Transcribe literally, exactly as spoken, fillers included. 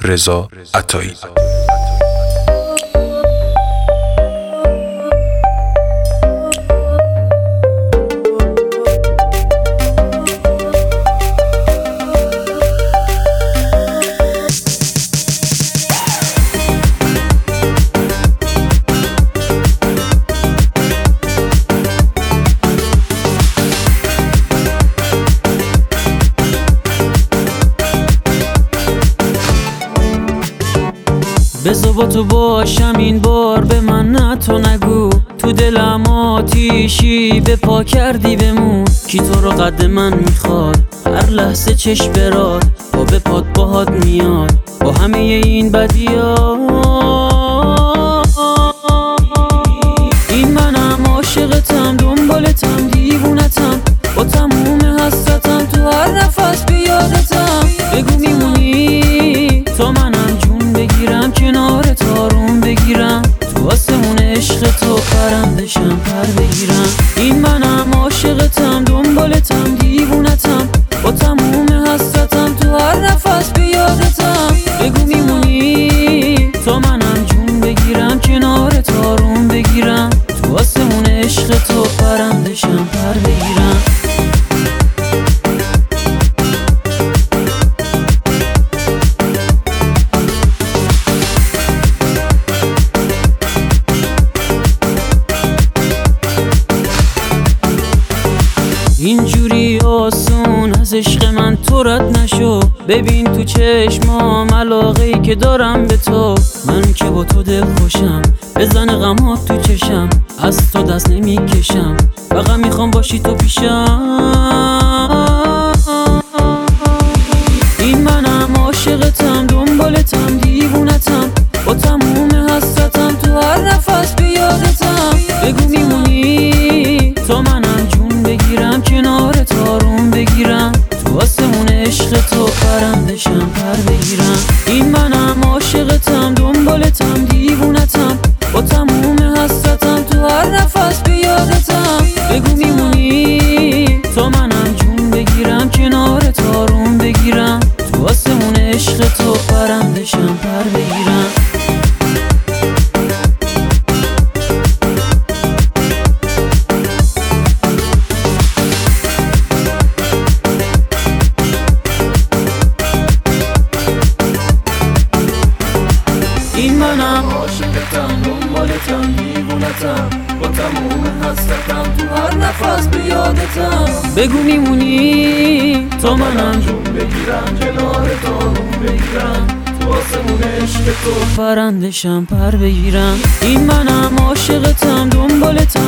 رضا عطایی. بذار با تو باشم این بار، به من نه تو نگو. تو دلم آتیشی به پا کردی بمون. کی تو رو قد من میخواد، هر لحظه چشم براد با به پاد باهات میاد. با همه این بدیات این منم عاشقتم، دنبالتم، دیوونتم، با تموم حسرتم تو هر نفس به یادتم. بگو میمونی تا منم جون بگیرم، کنارت آروم بگیرم، تو آسمون عشق تو پرندشم پر بگیرم. این منم عاشقتم، دنبالتم، دیوونتم، با تموم حسرتم تو هر نفس به یادتم. بگو میمونی تا منم جون بگیرم، کنارت آروم بگیرم، تو آسمون عشق تو پرندشم پر بگیرم. اینجوری آسون از عشق من تو رد نشو. ببین تو چشمام علاقه‌ای که دارم به تو. من که با تو دل خوشم، بزن غمات تو چشم، از تو دست نمیکشم، فقط میخوام باشی تو پیشم. این منم عاشقتم، دنبالتم، دیوونتم، با تموم حسرتم تو هر نفس به یادتم. بگو میمونی تا منم جون بگیرم، کنارت آروم بگیرم، تو آسمون عشق تو پرندشم پر بگیرم. این منم عاشقتم، دنبالتم، دیوونتم، با تموم حسرتم تو هر نفس به یادتم. بگو میمونی تا منم جون بگیرم، کنارت آروم بگیرم، تو آسمون عشق تو پرندشم پر بگیرم. این منم عاشقتم، دنبالتم، دیوونتم، با تموم حسرتم تو هر نفس به یادتم. بگو میمونی تا منم جون بگیرم، کنارت آروم بگیرم، تو آسمون عشق تو پرندشم پر بگیرم. این منم عاشقتم، دنبالتم،